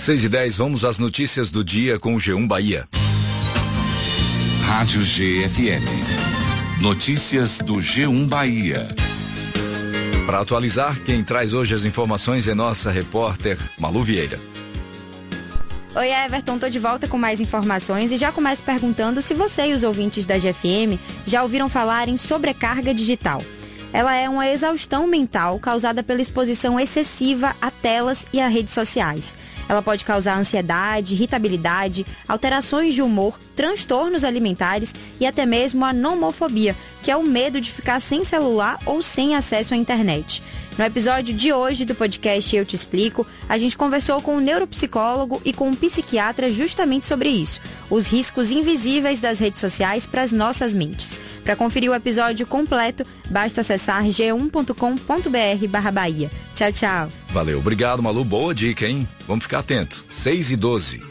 6h10, vamos às notícias do dia com o G1 Bahia. Rádio GFM. Notícias do G1 Bahia. Para atualizar, quem traz hoje as informações é nossa repórter Malu Vieira. Oi, Everton, tô de volta com mais informações e já começo perguntando se você e os ouvintes da GFM já ouviram falar em sobrecarga digital. Ela é uma exaustão mental causada pela exposição excessiva a telas e a redes sociais. Ela pode causar ansiedade, irritabilidade, alterações de humor, transtornos alimentares e até mesmo a nomofobia, que é o medo de ficar sem celular ou sem acesso à internet. No episódio de hoje do podcast Eu Te Explico, a gente conversou com um neuropsicólogo e com um psiquiatra justamente sobre isso, os riscos invisíveis das redes sociais para as nossas mentes. Para conferir o episódio completo, basta acessar g1.com.br/Bahia. Tchau, tchau. Valeu, obrigado, Malu. Boa dica, hein? Vamos ficar atento. 6h12.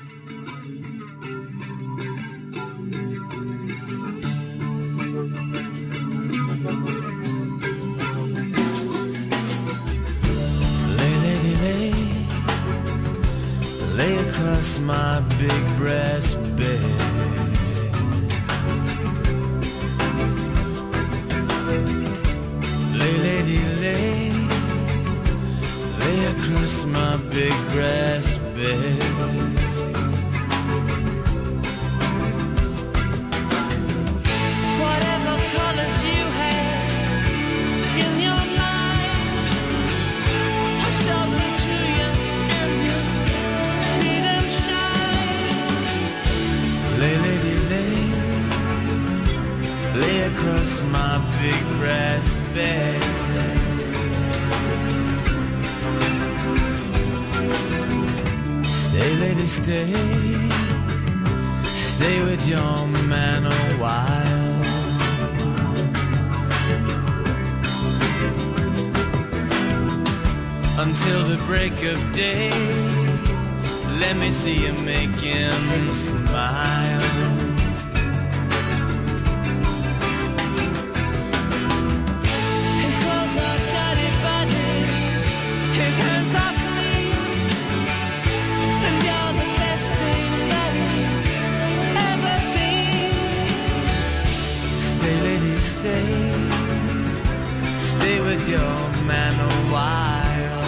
Lay across my big brass bed. Lady, lay across my big brass bed. Whatever colors you have in your mind, I show them to you and you see them shine. Lady, lay across my big brass bed. Stay, lady, stay with your man a while. Until the break of day, let me see you make him smile. Stay with your man a while.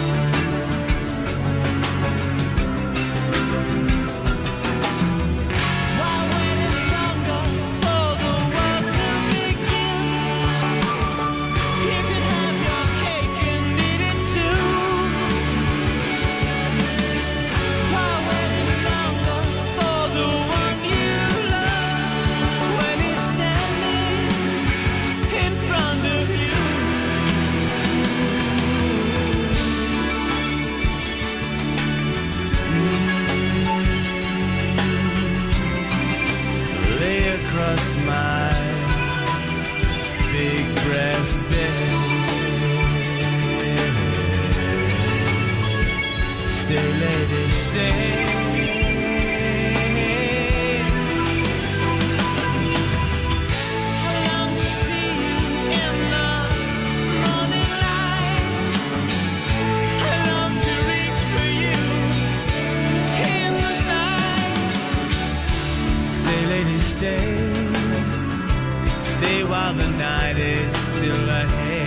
While waiting longer for the world to begin, you can have your cake and eat it too. While waiting longer for the one you love, when he's standing in front of you. Lay across my big brass bed. Stay, lady, stay. Stay while the night is still ahead.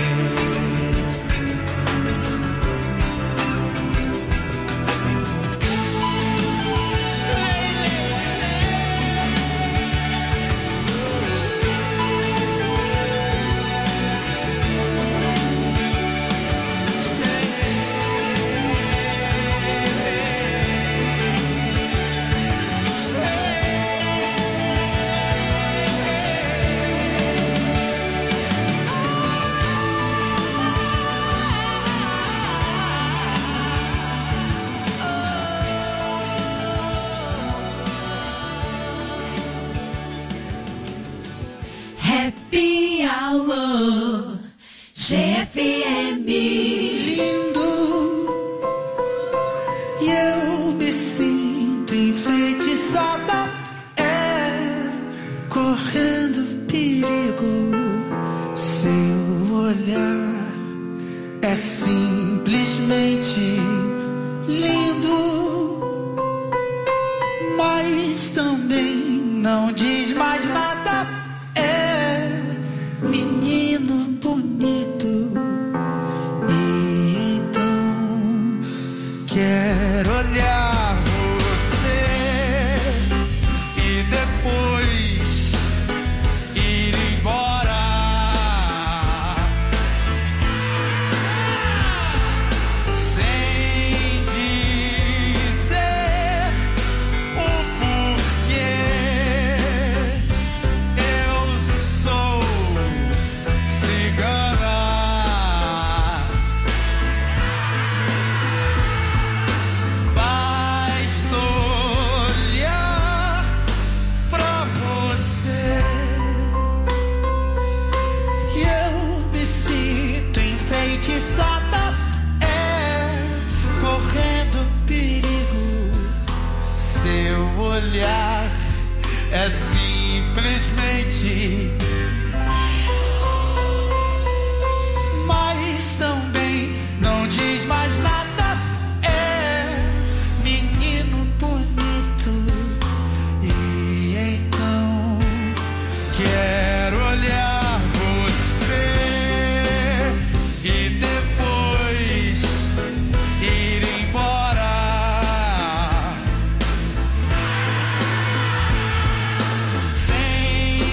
Happy Hour GFM. Lindo, e eu me sinto enfeitiçada, correndo perigo. Seu olhar é simplesmente lindo. mas também não diz mais nada. É menino bonito. E então quero olhar você e depois ir embora. Sem dizer o porquê. Eu sou cigana. Basta olhar pra você e eu me sinto enfeitiçada. Correndo perigo, seu olhar é simplesmente. Mas também não diz mais nada. É menino bonito. E então quero olhar você e depois ir embora. Sem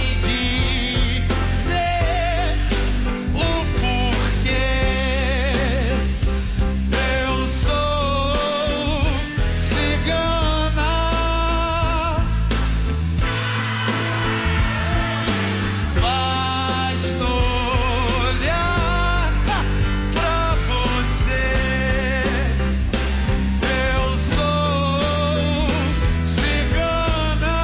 dizer o porquê. Eu sou cigana. Basta olhar pra você. Eu sou cigana.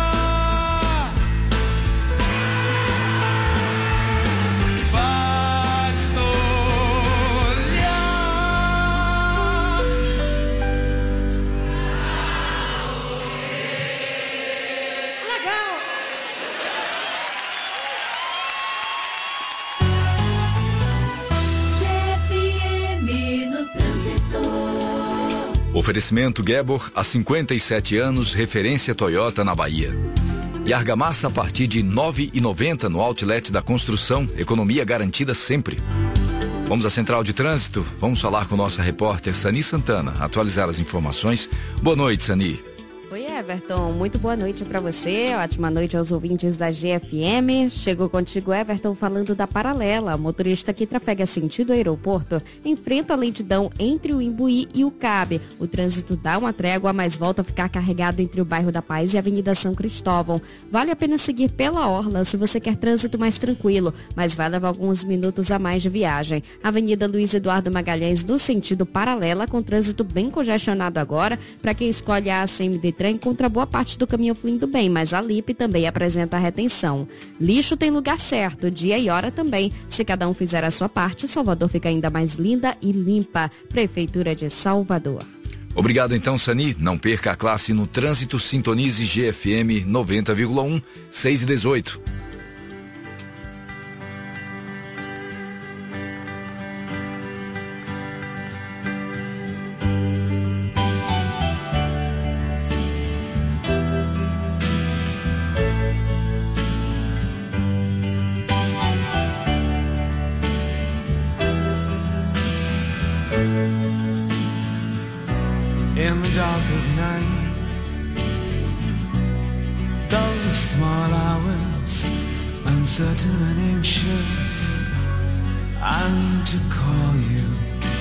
Basta olhar. Legal. GFM no trânsito. Oferecimento Gebor, há 57 anos, referência Toyota na Bahia. E argamassa a partir de R$ 9,90 no outlet da construção, economia garantida sempre. Vamos à central de trânsito, vamos falar com nossa repórter Sani Santana, atualizar as informações. Boa noite, Sani. Oi, Everton. Muito boa noite para você. Ótima noite aos ouvintes da GFM. Chegou contigo, Everton, falando da Paralela. O motorista que trafega sentido aeroporto enfrenta a lentidão entre o Imbuí e o Cabe. O trânsito dá uma trégua, mas volta a ficar carregado entre o bairro da Paz e a Avenida São Cristóvão. Vale a pena seguir pela orla se você quer trânsito mais tranquilo, mas vai levar alguns minutos a mais de viagem. Avenida Luiz Eduardo Magalhães no sentido Paralela, com trânsito bem congestionado agora. Para quem escolhe a ACM encontra boa parte do caminho fluindo bem, mas a Lipe também apresenta retenção. Lixo tem lugar certo, dia e hora também. Se cada um fizer a sua parte, Salvador fica ainda mais linda e limpa. Prefeitura de Salvador. Obrigado então, Sani. Não perca a classe no trânsito, sintonize GFM 90,1, 6h18. In the dark of night, those small hours, uncertain and anxious, I need to call you.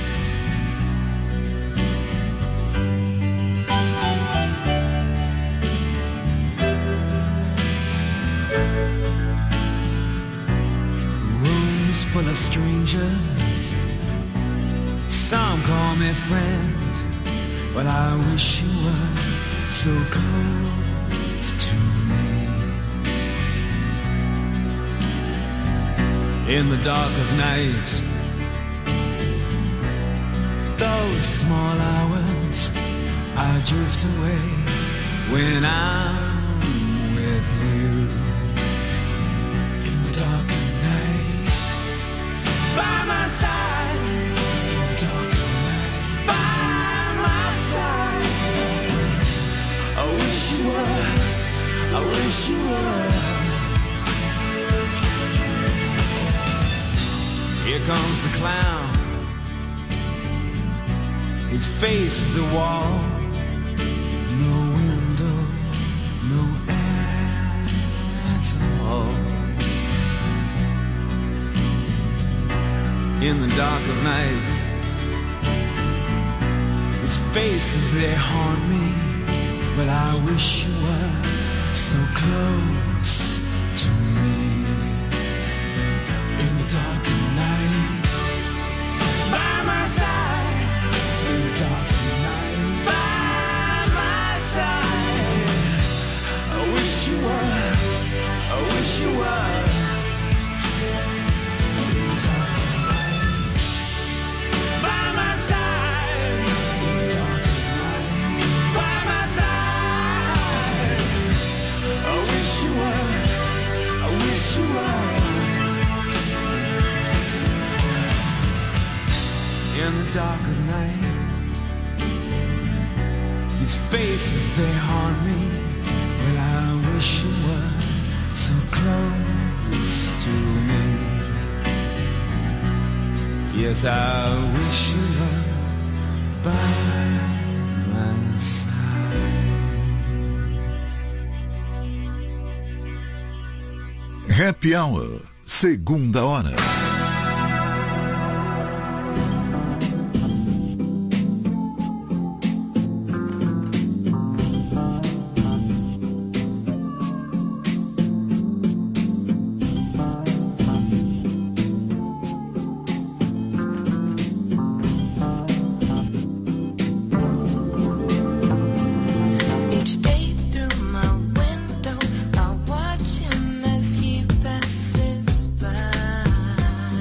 Rooms full of strangers, some call me friend. But I wish you were so close to me. In the dark of night, those small hours, I drift away when I'm with you. In the dark of night, by my side. In the dark of night, by my side. I wish you were comes the clown. His face is a wall. No window, no air at all. In the dark of night, his faces, they haunt me. But I wish you were so close to me. In the dark of night, by my side. In the dark of night, by my side. I wish you were, I wish you were. In the dark of night, by my side. In the dark of night, by my side. I wish you were, I wish you were. In the dark of night, these faces, they haunt me. But I wish you were so close to me. Yes, I wish you were by my side. Happy Hour, segunda hora. Each day through my window, I watch him as he passes by.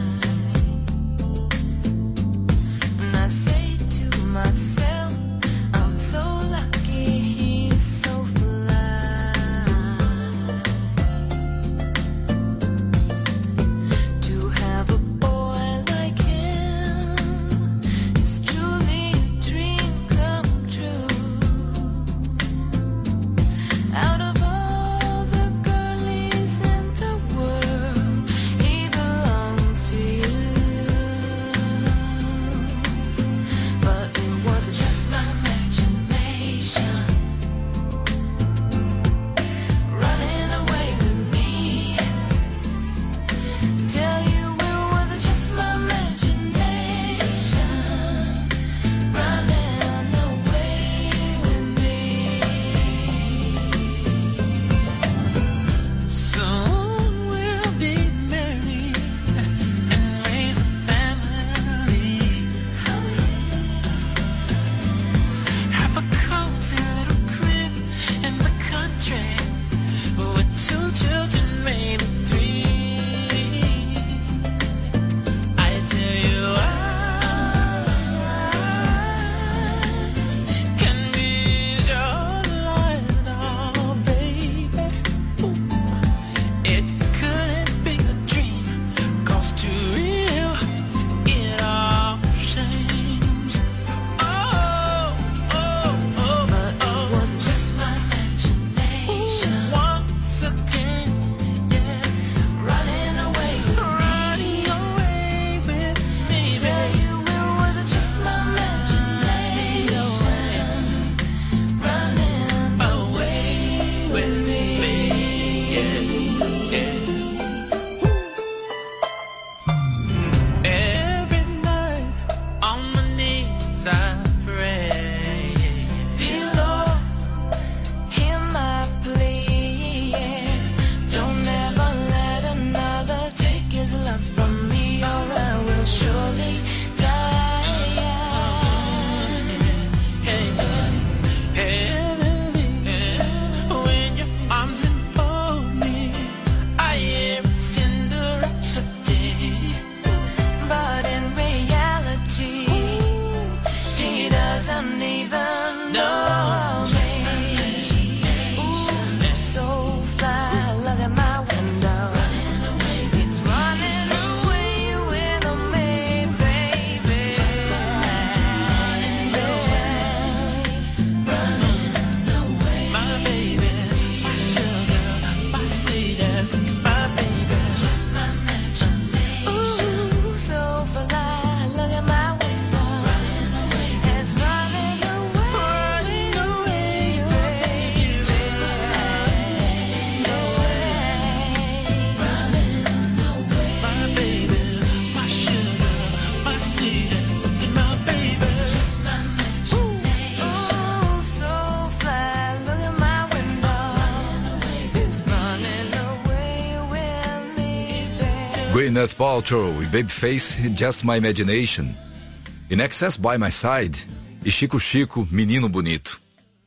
Gwyneth Paltrow e Babyface, Just My Imagination. In Excess by My Side e Chico Chico, Menino Bonito.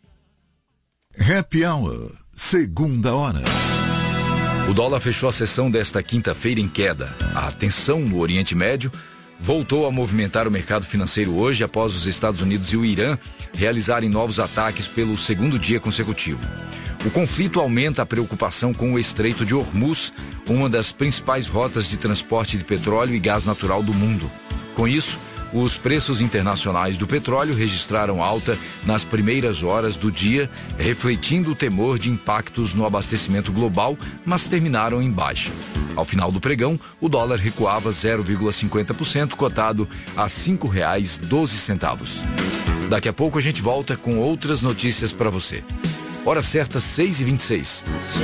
Happy Hour, segunda hora. O dólar fechou a sessão desta quinta-feira em queda. A tensão no Oriente Médio voltou a movimentar o mercado financeiro hoje após os Estados Unidos e o Irã realizarem novos ataques pelo segundo dia consecutivo. O conflito aumenta a preocupação com o Estreito de Hormuz, uma das principais rotas de transporte de petróleo e gás natural do mundo. Com isso, os preços internacionais do petróleo registraram alta nas primeiras horas do dia, refletindo o temor de impactos no abastecimento global, mas terminaram em baixa. Ao final do pregão, o dólar recuava 0,50%, cotado a R$ 5,12. Daqui a pouco a gente volta com outras notícias para você. Hora certa, 6h26.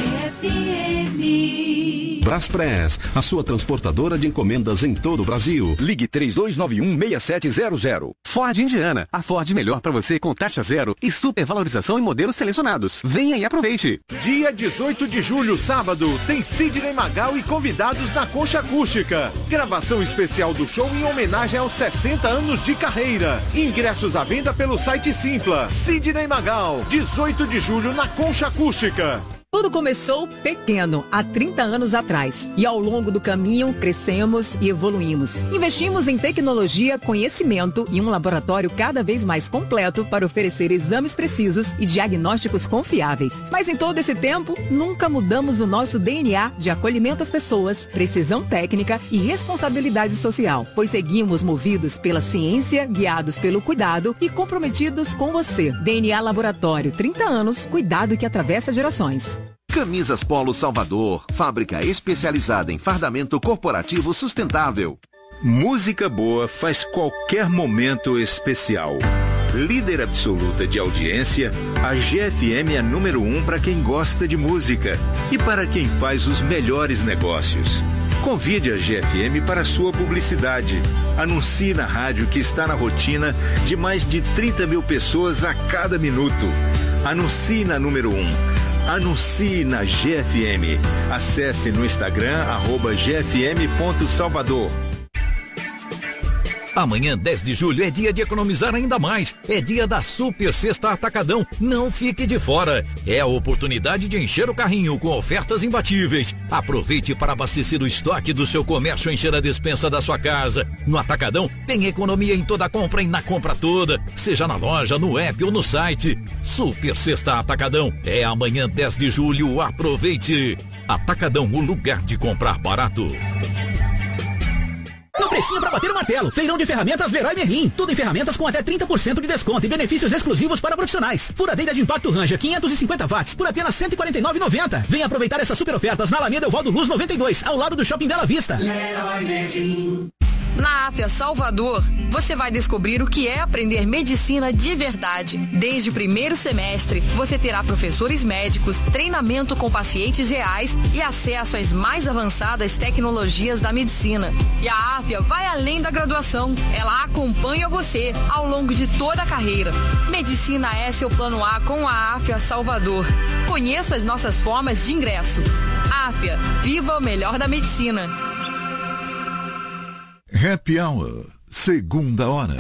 Braspress, a sua transportadora de encomendas em todo o Brasil. Ligue 3291-6700. Ford Indiana, a Ford melhor para você com taxa zero e supervalorização em modelos selecionados. Venha e aproveite. Dia 18 de julho, sábado, tem Sidney Magal e convidados na Concha Acústica. Gravação especial do show em homenagem aos 60 anos de carreira. Ingressos à venda pelo site Simpla. Sidney Magal, 18 de julho na Concha Acústica. Tudo começou pequeno, há 30 anos atrás. E ao longo do caminho, crescemos e evoluímos. Investimos em tecnologia, conhecimento e um laboratório cada vez mais completo para oferecer exames precisos e diagnósticos confiáveis. Mas em todo esse tempo, nunca mudamos o nosso DNA de acolhimento às pessoas, precisão técnica e responsabilidade social. Pois seguimos movidos pela ciência, guiados pelo cuidado e comprometidos com você. DNA Laboratório, 30 anos, cuidado que atravessa gerações. Camisas Polo Salvador, fábrica especializada em fardamento corporativo sustentável. Música boa faz qualquer momento especial. Líder absoluta de audiência, a GFM é número 1 para quem gosta de música e para quem faz os melhores negócios. Convide a GFM para sua publicidade. Anuncie na rádio que está na rotina de mais de 30 mil pessoas a cada minuto. Anuncie na número 1. Anuncie na GFM. Acesse no Instagram @gfm.salvador. Amanhã, 10 de julho, é dia de economizar ainda mais. É dia da Super Sexta Atacadão. Não fique de fora. É a oportunidade de encher o carrinho com ofertas imbatíveis. Aproveite para abastecer o estoque do seu comércio e encher a despensa da sua casa. No Atacadão, tem economia em toda compra e na compra toda. Seja na loja, no app ou no site. Super Sexta Atacadão. É amanhã, 10 de julho. Aproveite. Atacadão, o lugar de comprar barato. Não precisa para bater o martelo. Feirão de ferramentas Leroy Merlin. Tudo em ferramentas com até 30% de desconto e benefícios exclusivos para profissionais. Furadeira de impacto Ranger 550 watts por apenas R$ 149,90. Venha aproveitar essas super ofertas na Alameda Evaldo Luz 92, ao lado do Shopping Bela Vista. Leroy Merlin. Na AFIA Salvador, você vai descobrir o que é aprender medicina de verdade. Desde o primeiro semestre, você terá professores médicos, treinamento com pacientes reais e acesso às mais avançadas tecnologias da medicina. E a AFIA vai além da graduação. Ela acompanha você ao longo de toda a carreira. Medicina é seu plano A com a AFIA Salvador. Conheça as nossas formas de ingresso. AFIA, viva o melhor da medicina. Happy Hour, segunda hora.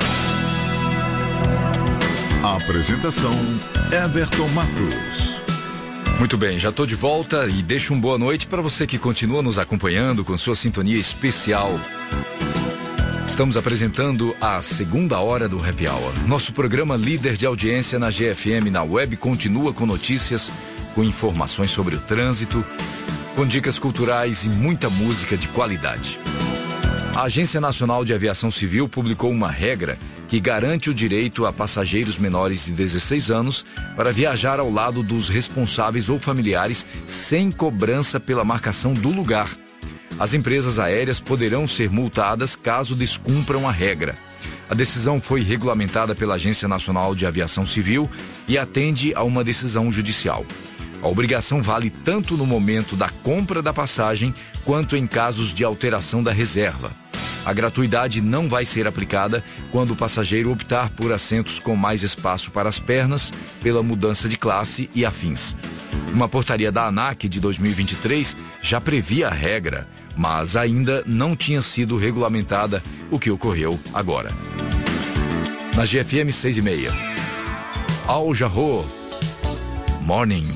A apresentação, Everton Matos. Muito bem, já estou de volta e deixo uma boa noite para você que continua nos acompanhando com sua sintonia especial. Estamos apresentando a segunda hora do Happy Hour. Nosso programa líder de audiência na GFM na web continua com notícias, com informações sobre o trânsito, com dicas culturais e muita música de qualidade. A Agência Nacional de Aviação Civil publicou uma regra que garante o direito a passageiros menores de 16 anos para viajar ao lado dos responsáveis ou familiares sem cobrança pela marcação do lugar. As empresas aéreas poderão ser multadas caso descumpram a regra. A decisão foi regulamentada pela Agência Nacional de Aviação Civil e atende a uma decisão judicial. A obrigação vale tanto no momento da compra da passagem quanto em casos de alteração da reserva. A gratuidade não vai ser aplicada quando o passageiro optar por assentos com mais espaço para as pernas, pela mudança de classe e afins. Uma portaria da ANAC de 2023 já previa a regra. mas ainda não tinha sido regulamentada, o que ocorreu agora. Na GFM 6:30. Al Jarreau, Morning.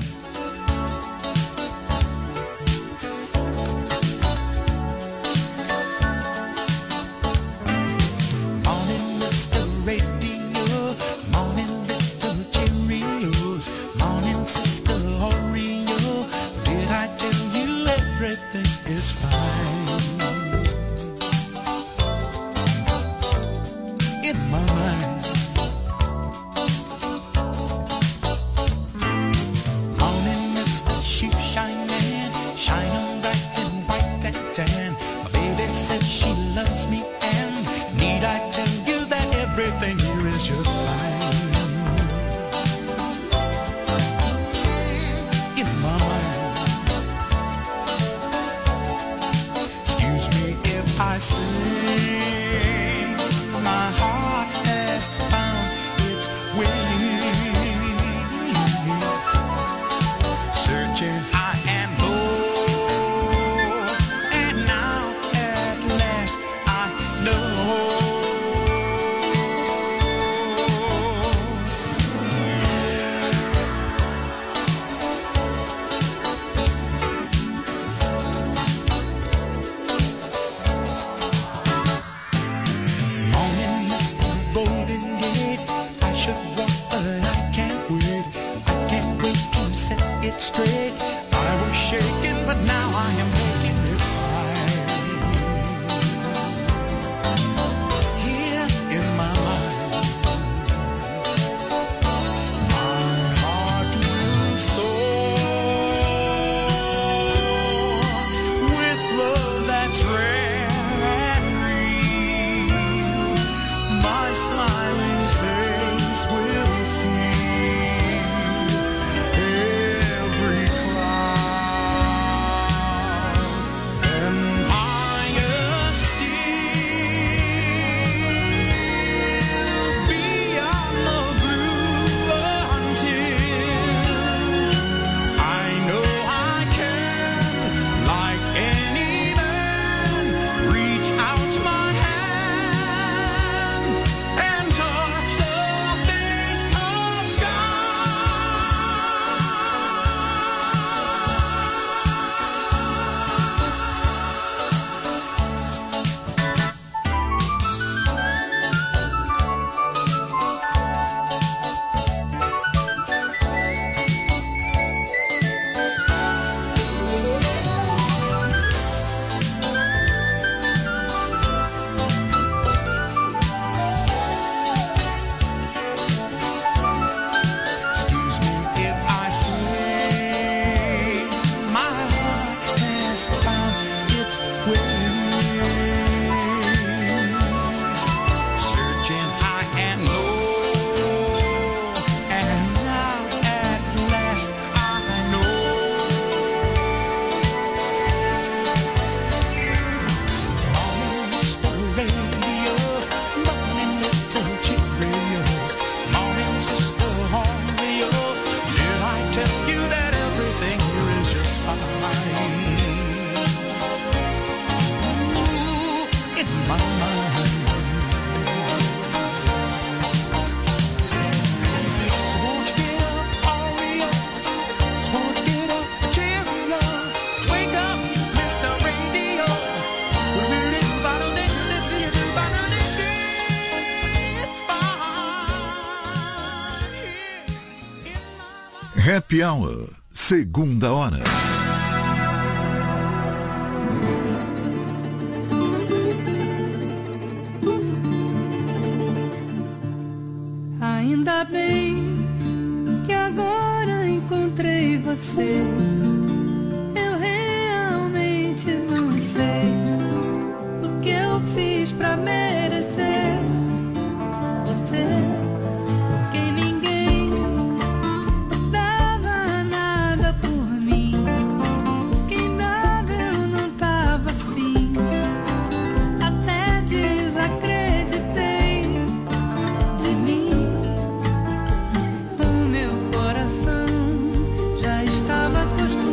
Happy Hour, segunda hora. Ainda bem que agora encontrei você. Eu realmente não sei o que eu fiz pra merecer você. Porque ninguém dava nada por mim. Quem dava eu não tava afim. Até desacreditei de mim. O meu coração já estava acostumado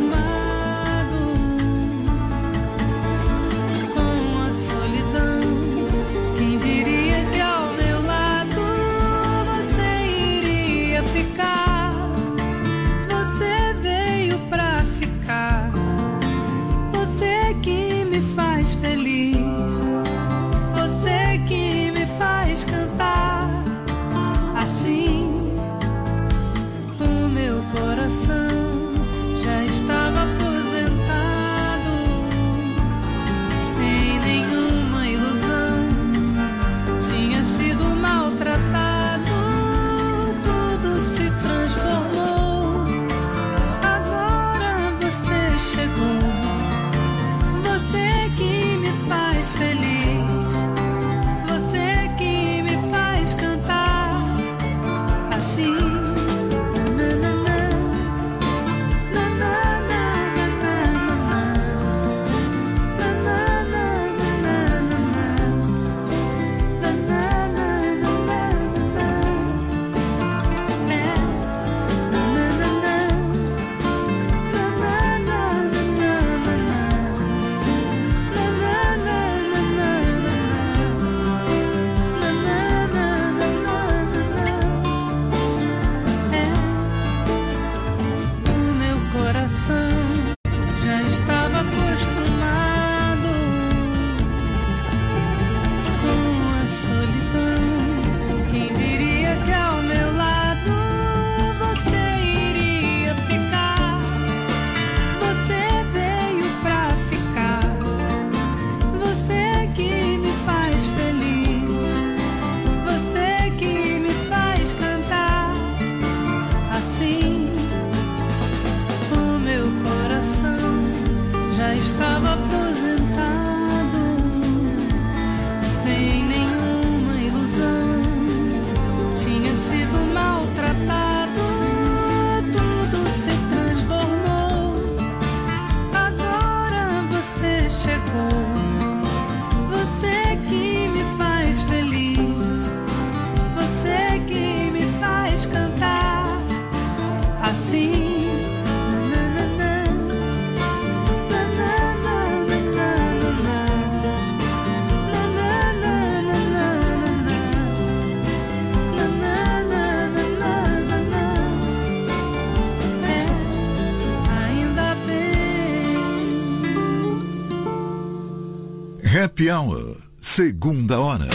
Happy Hour, segunda hora.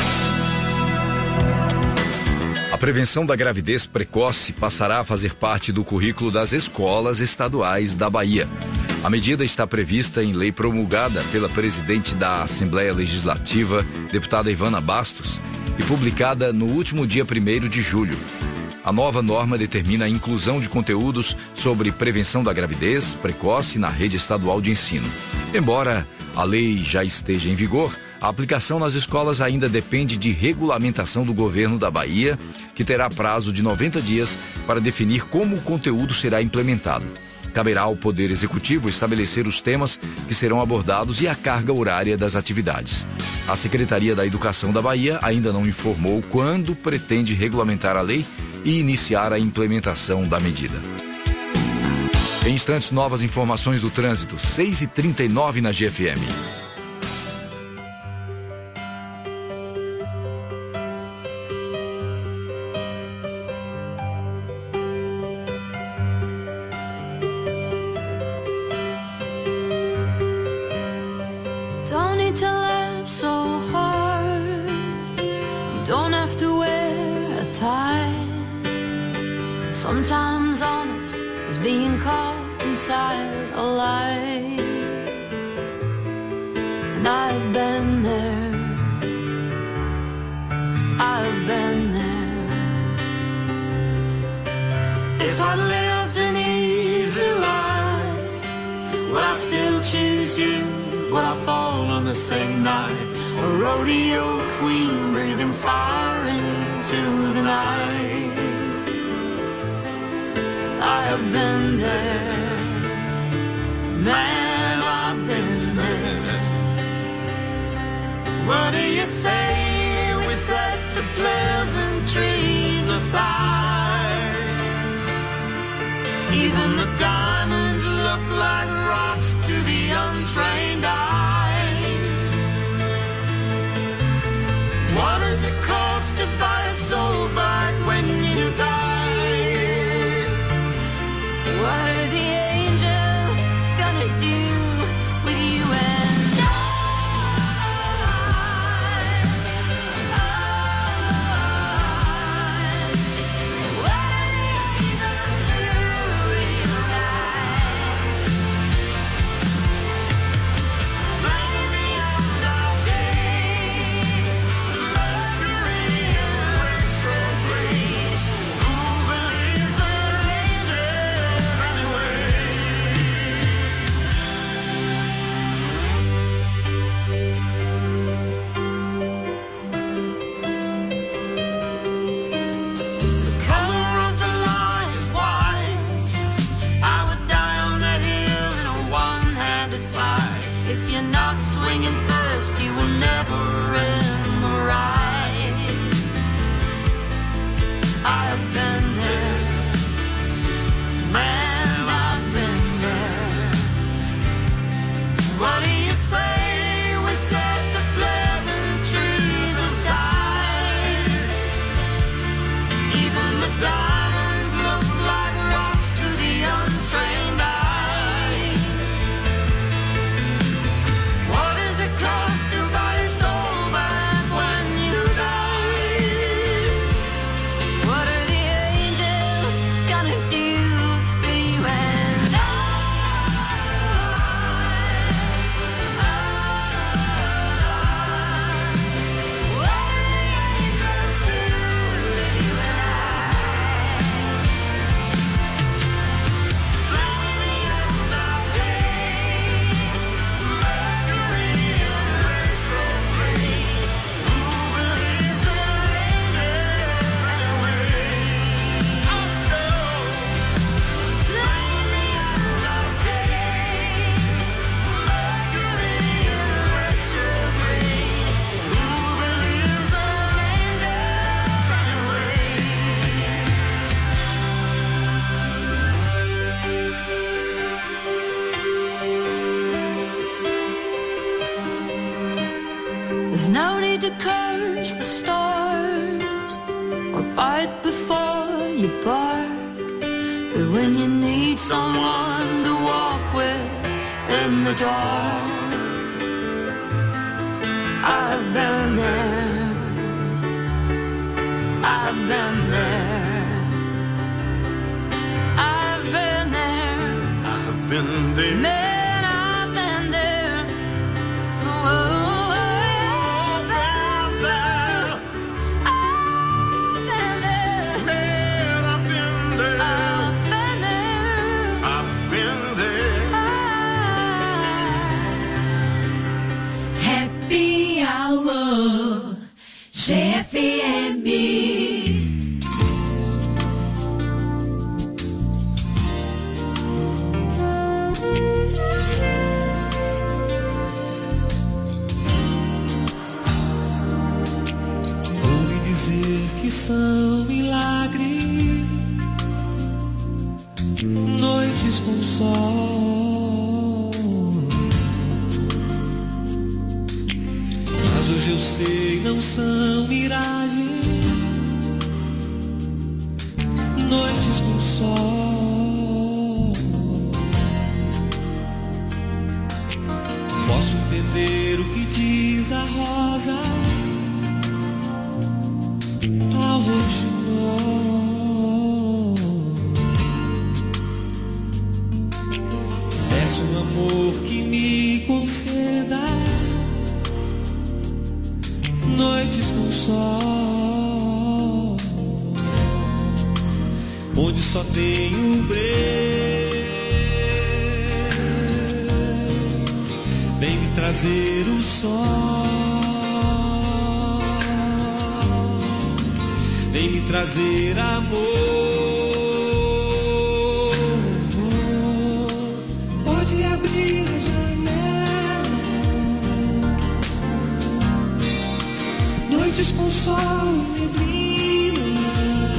A prevenção da gravidez precoce passará a fazer parte do currículo das escolas estaduais da Bahia. A medida está prevista em lei promulgada pela presidente da Assembleia Legislativa, deputada Ivana Bastos, e publicada no último dia 1º de julho. A nova norma determina a inclusão de conteúdos sobre prevenção da gravidez precoce na rede estadual de ensino. Embora a lei já esteja em vigor, a aplicação nas escolas ainda depende de regulamentação do governo da Bahia, que terá prazo de 90 dias para definir como o conteúdo será implementado. Caberá ao Poder Executivo estabelecer os temas que serão abordados e a carga horária das atividades. A Secretaria da Educação da Bahia ainda não informou quando pretende regulamentar a lei e iniciar a implementação da medida. Em instantes, novas informações do trânsito, 6h39 na GFM. Don't need to laugh so hard. You don't have to wear a tie. Sometimes honest is being caught inside a lie. And I've been there. I've been there. If I lived an easy life, would I still choose you? Would I fall on the same knife? A rodeo queen breathing fire into the night. I have been there, man, I've been there. What do you say we set the pleasantries aside? Even the diamonds look like rocks to the untrained eye. What does it cost to buy a soul back when you die? What are the angels gonna do with you and I? What are the angels do with you and I? Bring me out of days, Mercury and retrograde. Who believes in angels anyway? The color of the line is white. I would die on that hill in a one-handed fight. If you're not swinging first, you were never in the right. I have been there, man, I've been there. What do you say we set the pleasantries aside? Even the diamonds look like rocks to the untrained eye. What does it cost to buy your soul back when you die? What are the angels gonna do with you and I? What are the angels do with you and I? Bring me out of days, Mercury and retrograde. Who believes in angels anyway? Oh no. Bring me out of days, Mercury and retrograde. Who believes in angels anyway? There's no need to curse the stars or bite before you bark. But when you need someone to walk with in the dark, been there. I've been there. I've been there. I've been there. Man, I've been there. Oh, I've been there. I've been there. Man, I've been there. I've been there. I've been there. Happy Hour, GFM. Ouvi dizer que são milagres, noites com sol. Mas hoje eu sei, não são miragens, noites com sol. Posso entender o que diz a rosa ao roxinol. Peço um amor que me conceda noites com sol, onde só tenho breu. Vem me trazer o sol, vem me trazer amor. Pode abrir a janela, noites com sol e neblina.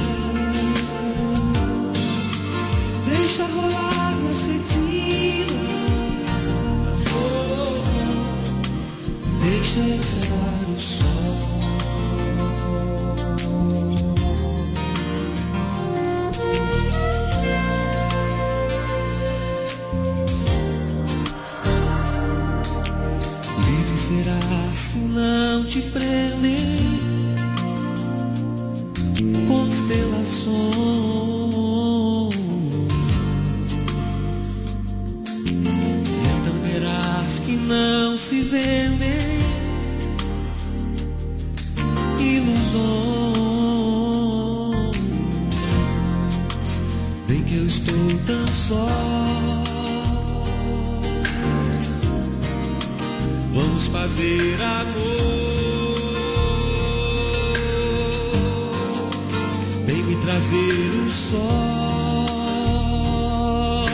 Deixa rolar nas retinas. Deixa entrar o sol. Livre será se não te prender constelações. Então verás que não se vendem ilusões. Vem que eu estou tão só. Vamos fazer amor. Vem me trazer o sol.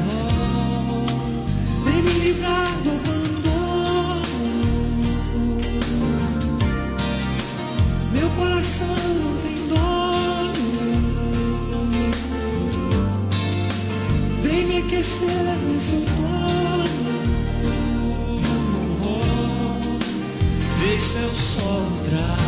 Vem me livrar do abandono. Meu coração não tem dono. Vem me aquecer nesse outono. Deixa o sol entrar.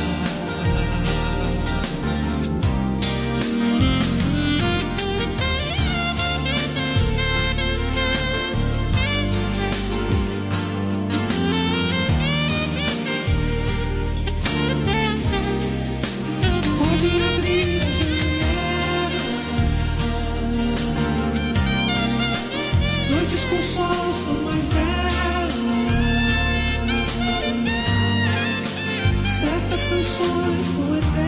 Pode abrir a janela, noites com sol são mais belas. Certas canções são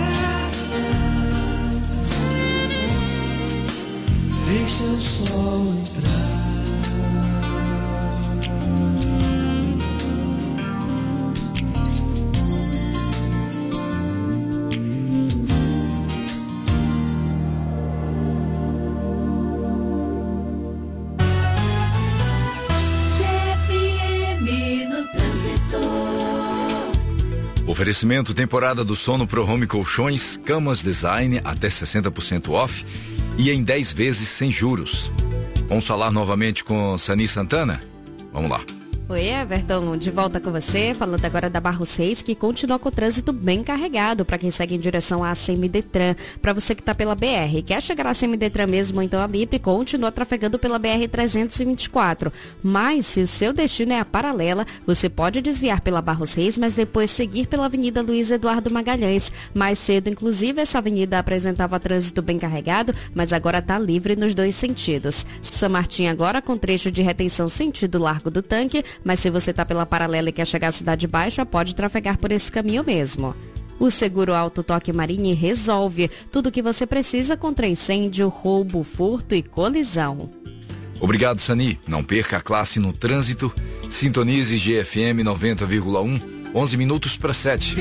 eternas. Deixa o sol entrar. GFM no trânsito. Oferecimento temporada do sono Pro Home Colchões, camas design até 60% off e em 10 vezes sem juros. Vamos falar novamente com Sani Santana? Vamos lá. Oi, Everton, de volta com você, falando agora da Barro 6, que continua com o trânsito bem carregado para quem segue em direção à Semidetran. Para você que está pela BR, quer chegar à Semidetran mesmo, então a Lipe continua trafegando pela BR-324. Mas se o seu destino é a paralela, você pode desviar pela Barro 6, mas depois seguir pela Avenida Luiz Eduardo Magalhães. Mais cedo, inclusive, essa avenida apresentava trânsito bem carregado, mas agora está livre nos dois sentidos. São Martim agora com trecho de retenção sentido Largo do Tanque, mas se você está pela paralela e quer chegar à Cidade Baixa, pode trafegar por esse caminho mesmo. O Seguro Auto Toque Marine resolve tudo o que você precisa contra incêndio, roubo, furto e colisão. Obrigado, Sani. Não perca a classe no trânsito. Sintonize GFM 90,1, 11 minutos para 7.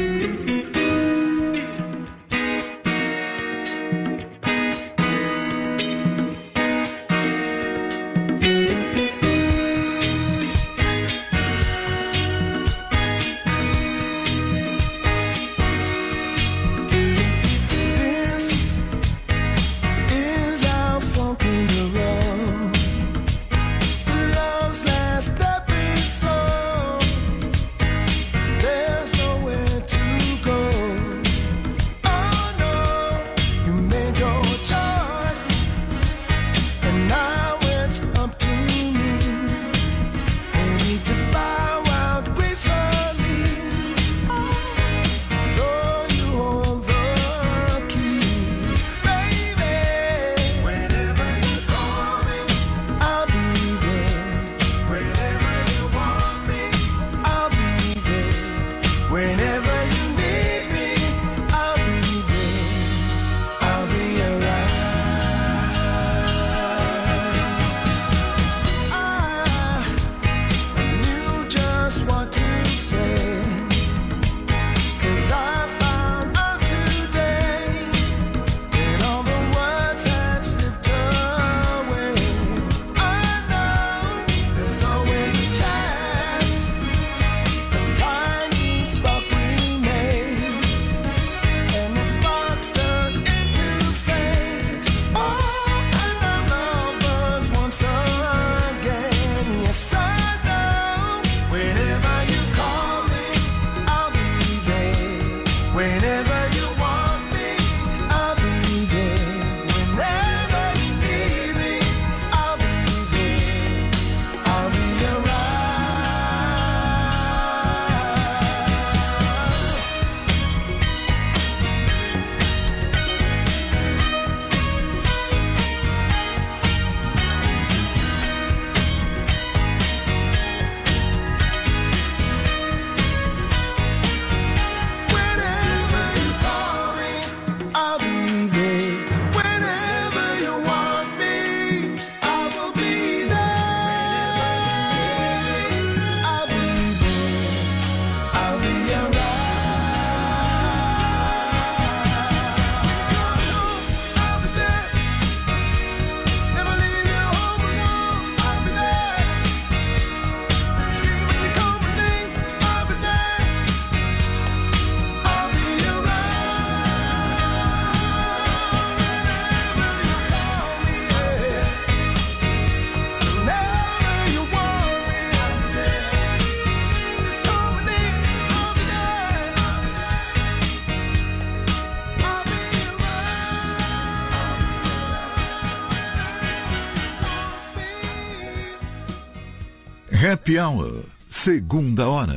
Happy Hour, segunda hora.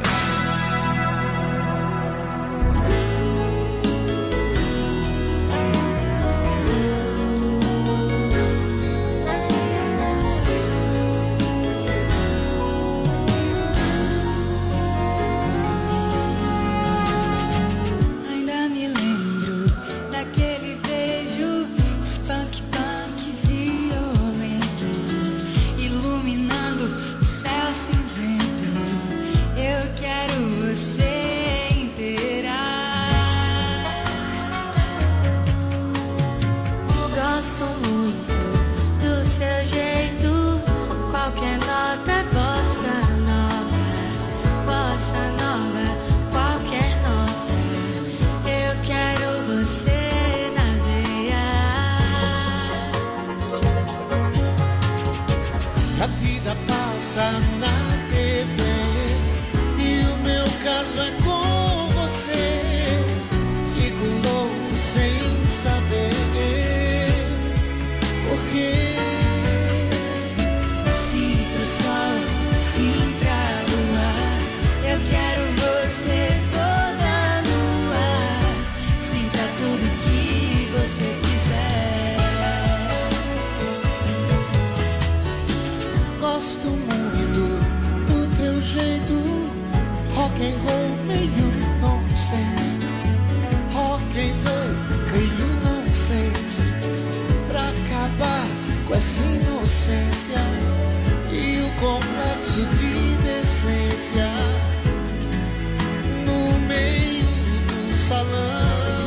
Ainda me lembro daquele beijo spunk punk violento, iluminando o céu cinzento. Eu quero você inteira. Gosto muito do seu jeito, qualquer nota é bossa nova, qualquer nota. Eu quero você na veia. A vida passa na TV. essência e o complexo de decência no meio do salão.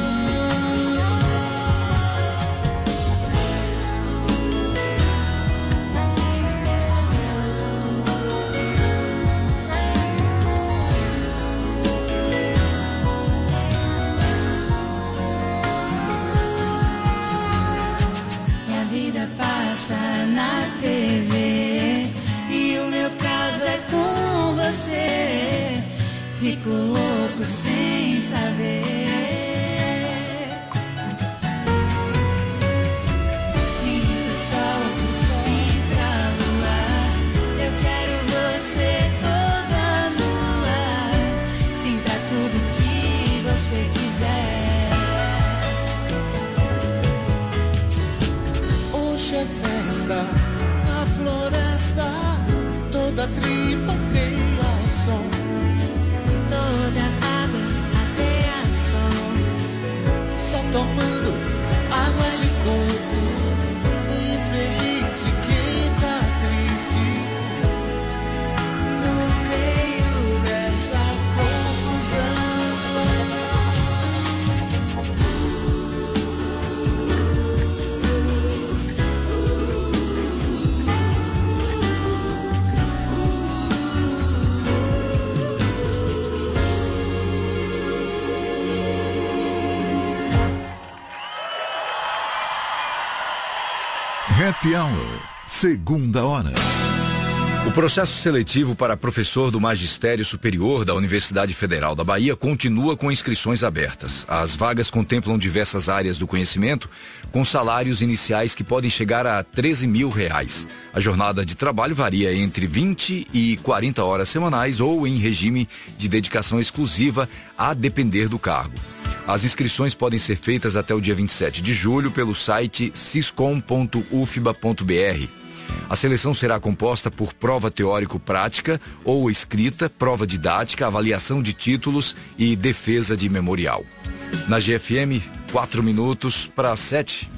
Na TV e o meu caso é com você. Fico louco sem saber. Sim pro sol, sim pra lua. Eu quero você toda nua. Sim pra tudo que você quiser. Hoje é na floresta, toda tripa teia som, toda água até sol, só tomando água de coco, e feliz de quem tá triste, no meio dessa confusão. Happy Hour, segunda hora. O processo seletivo para professor do Magistério Superior da Universidade Federal da Bahia continua com inscrições abertas. As vagas contemplam diversas áreas do conhecimento, com salários iniciais que podem chegar a R$13 mil. A jornada de trabalho varia entre 20 e 40 horas semanais ou em regime de dedicação exclusiva, a depender do cargo. As inscrições podem ser feitas até o dia 27 de julho pelo site siscom.ufba.br. A seleção será composta por prova teórico-prática ou escrita, prova didática, avaliação de títulos e defesa de memorial. Na GFM, 4 minutos para 7.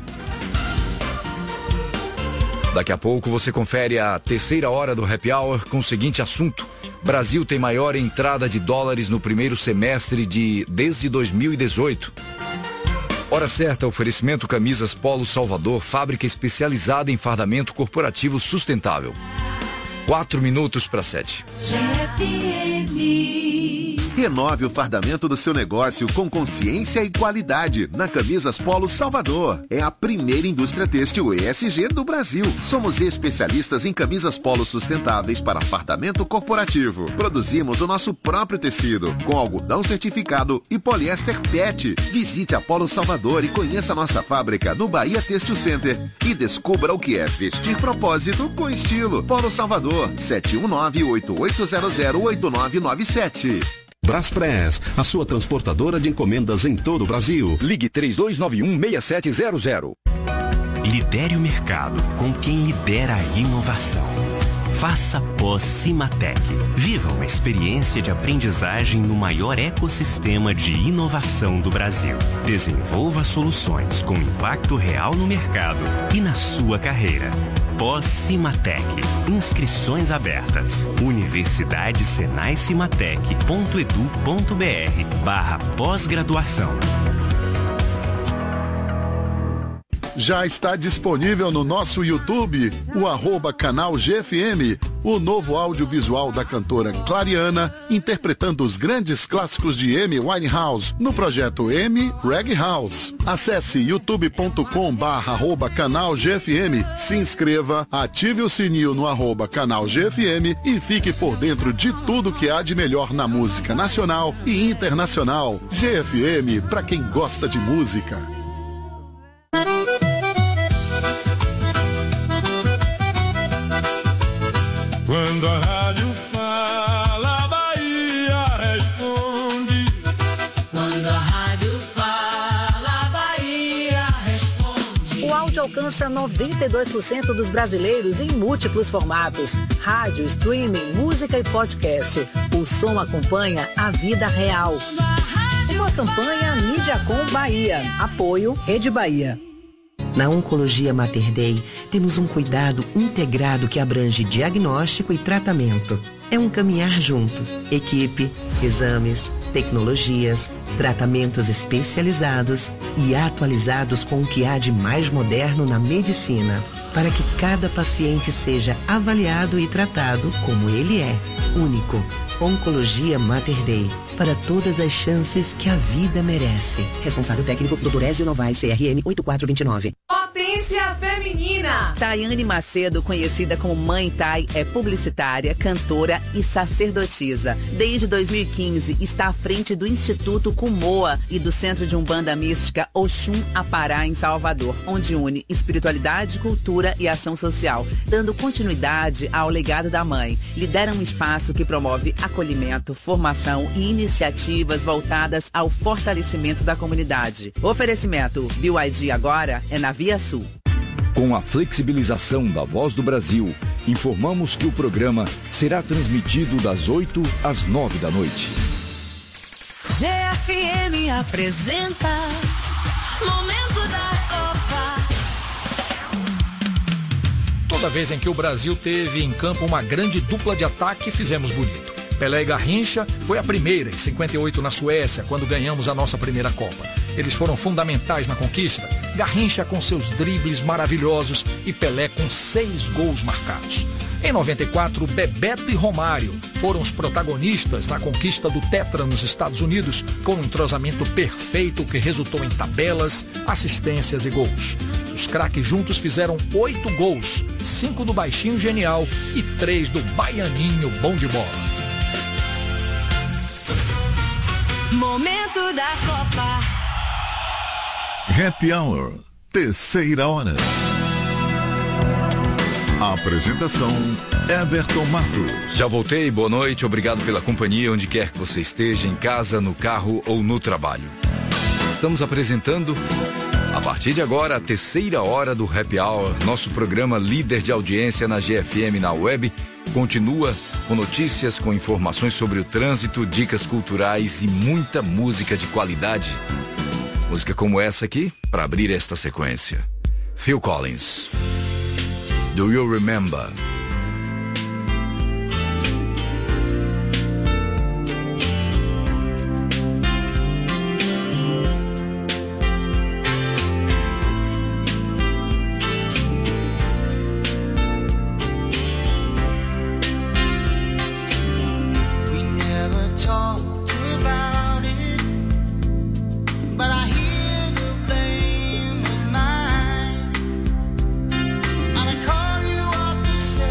Daqui a pouco você confere a terceira hora do Happy Hour com o seguinte assunto: Brasil tem maior entrada de dólares no primeiro semestre desde 2018. Hora certa, oferecimento Camisas Polo Salvador, fábrica especializada em fardamento corporativo sustentável. 4 minutos para 7. Renove o fardamento do seu negócio com consciência e qualidade na Camisas Polo Salvador. É a primeira indústria têxtil ESG do Brasil. Somos especialistas em camisas polo sustentáveis para fardamento corporativo. Produzimos o nosso próprio tecido, com algodão certificado e poliéster PET. Visite a Polo Salvador e conheça nossa fábrica no Bahia Têxtil Center. E descubra o que é vestir propósito com estilo. Polo Salvador, 719-8800-8997. Braspress, a sua transportadora de encomendas em todo o Brasil. Ligue 3291-6700. Lidere o mercado com quem lidera a inovação. Faça pós-Cimatec. Viva uma experiência de aprendizagem no maior ecossistema de inovação do Brasil. Desenvolva soluções com impacto real no mercado e na sua carreira. Pós-Cimatec. Inscrições abertas. Universidade Senai Cimatec.edu.br/pós-graduação. Já está disponível no nosso YouTube, o @canal GFM, o novo audiovisual da cantora Clariana, interpretando os grandes clássicos de Amy Winehouse, no projeto Amy Reggae House. Acesse youtube.com/canal GFM, se inscreva, ative o sininho no @canal GFM e fique por dentro de tudo que há de melhor na música nacional e internacional. GFM, para quem gosta de música. Quando a rádio fala, a Bahia responde. Quando a rádio fala, a Bahia responde. O áudio alcança 92% dos brasileiros em múltiplos formatos: rádio, streaming, música e podcast. O som acompanha a vida real. Uma campanha Mídiacom Bahia. Apoio Rede Bahia. Na Oncologia Mater Dei, temos um cuidado integrado que abrange diagnóstico e tratamento. É um caminhar junto. Equipe, exames, tecnologias, tratamentos especializados e atualizados com o que há de mais moderno na medicina, para que cada paciente seja avaliado e tratado como ele é, único. Oncologia Mater Dei, para todas as chances que a vida merece. Responsável técnico, Dr. Ézio Novaes, CRM 8429. Potência Feminina. Tayane Macedo, conhecida como Mãe Tay, é publicitária, cantora e sacerdotisa. Desde 2015, está à frente do Instituto Kumoa e do Centro de Umbanda Mística Oxum Apará, em Salvador, onde une espiritualidade, cultura e ação social, dando continuidade ao legado da mãe. Lidera um espaço que promove acolhimento, formação e iniciativas voltadas ao fortalecimento da comunidade. Oferecimento BYD agora é na Via Sul. Com a flexibilização da Voz do Brasil, informamos que o programa será transmitido das 8 às 9 da noite. GFM apresenta Momento da Copa. Toda vez em que o Brasil teve em campo uma grande dupla de ataque, fizemos bonito. Pelé e Garrincha foi a primeira, em 58, na Suécia, quando ganhamos a nossa primeira Copa. Eles foram fundamentais na conquista. Garrincha com seus dribles maravilhosos e Pelé com 6 gols marcados. Em 94, Bebeto e Romário foram os protagonistas na conquista do Tetra nos Estados Unidos, com um entrosamento perfeito que resultou em tabelas, assistências e gols. Os craques juntos fizeram 8 gols, 5 do Baixinho Genial e 3 do Baianinho Bom de Bola. Momento da Copa. Happy Hour, terceira hora. Apresentação, Everton Matos. Já voltei, boa noite, obrigado pela companhia, onde quer que você esteja, em casa, no carro ou no trabalho. Estamos apresentando, a partir de agora, a terceira hora do Happy Hour, nosso programa líder de audiência na GFM na web. Continua com notícias, com informações sobre o trânsito, dicas culturais e muita música de qualidade. Música como essa aqui, para abrir esta sequência. Phil Collins. Do you remember? Say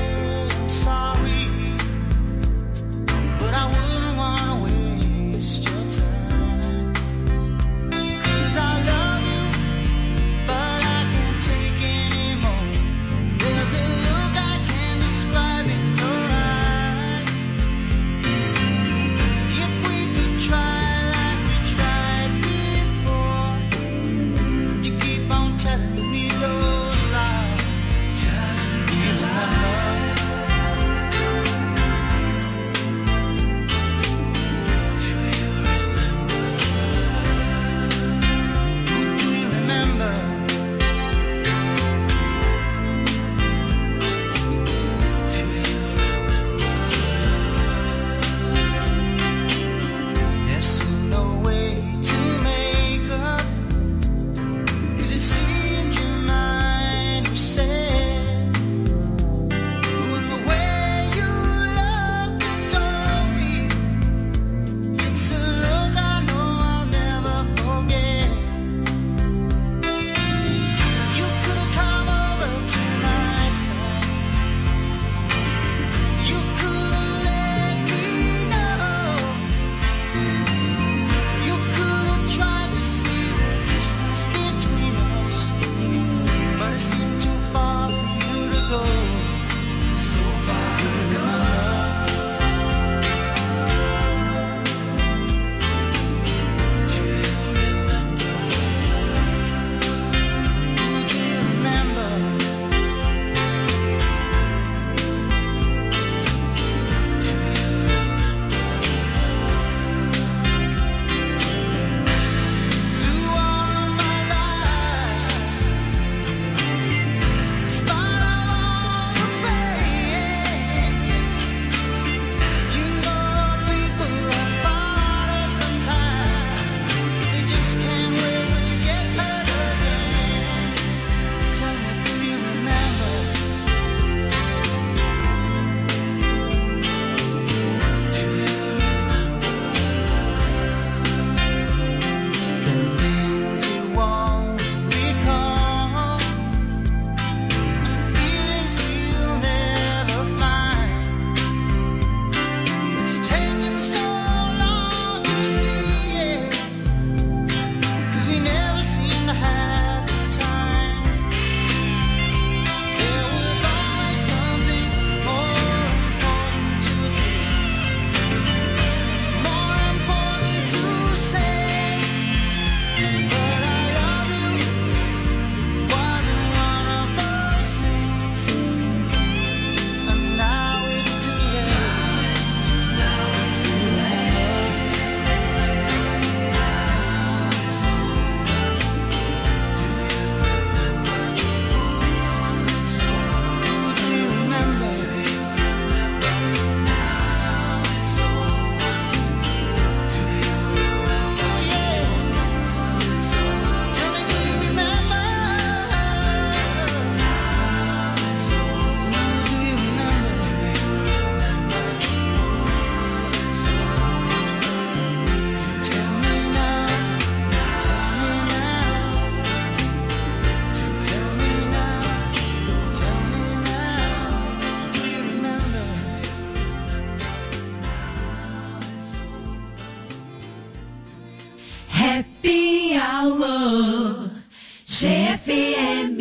GFM.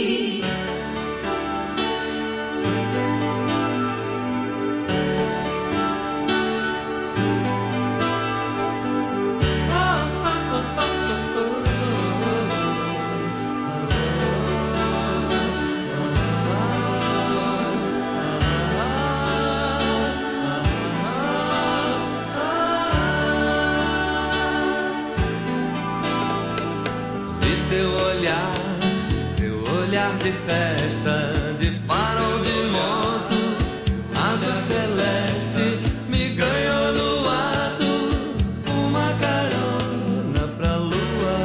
Seu olhar de festa, de farol de moto, azul celeste, me ganhou no ato, uma carona pra lua.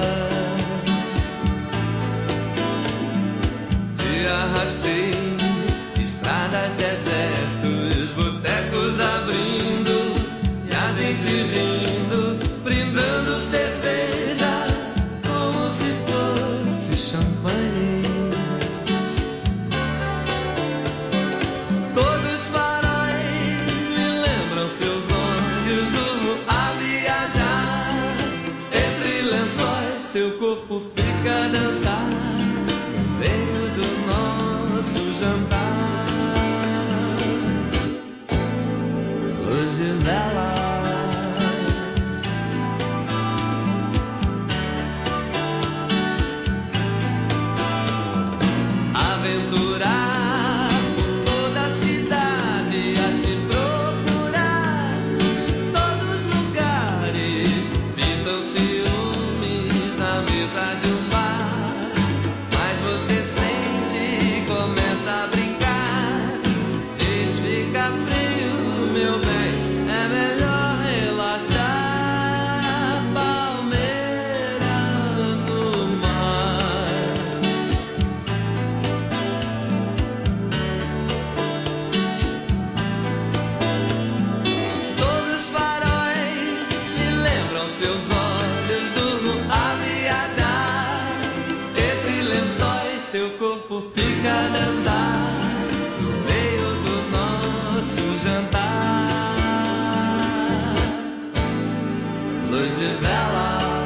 Te arrastei, estradas, desertos, botecos abrindo, e a gente rindo, brindando cerveja, como se fosse champanhe. Todos os faróis me lembram seus olhos, durmo a viajar. Entre lençóis teu corpo fica a dançar, no meio do nosso jantar. Luz de vela, aventurar por toda a cidade, a te procurar, todos os lugares, pintam ciúmes na mesa de um bar, mas você sente e começa a brincar, diz fica frio, meu bem, é melhor relaxar, palmeira no mar. Todos os faróis me lembram seus olhos, durmo a viajar. Entre lençóis teu corpo fica a dançar, no meio do nosso jantar. Luz de vela,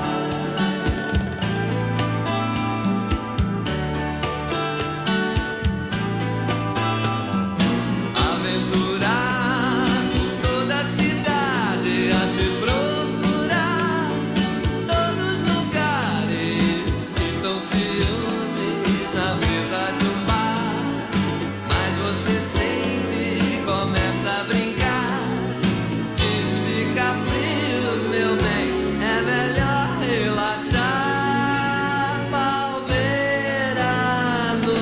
aventurar por toda a cidade, a te procurar, todos os lugares, pintam ciúmes na mesa de um bar, mas você sente e começa a brincar, diz fica frio, meu bem, é melhor relaxar, palmeira no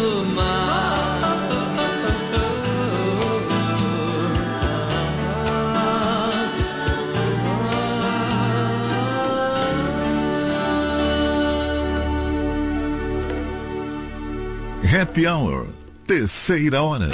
Happy Hour, terceira hora.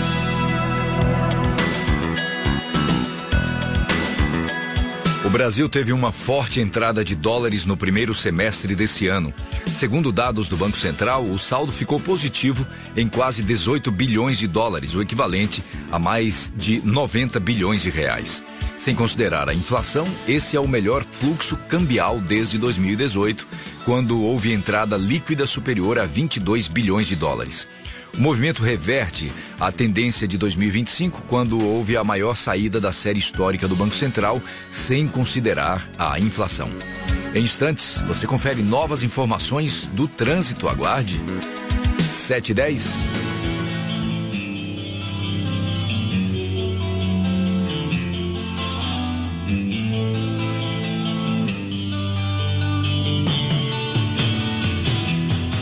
O Brasil teve uma forte entrada de dólares no primeiro semestre desse ano. Segundo dados do Banco Central, o saldo ficou positivo em quase 18 bilhões de dólares, o equivalente a mais de 90 bilhões de reais. Sem considerar a inflação, esse é o melhor fluxo cambial desde 2018, quando houve entrada líquida superior a 22 bilhões de dólares. O movimento reverte a tendência de 2025, quando houve a maior saída da série histórica do Banco Central, sem considerar a inflação. Em instantes, você confere novas informações do trânsito. Aguarde. 7:10.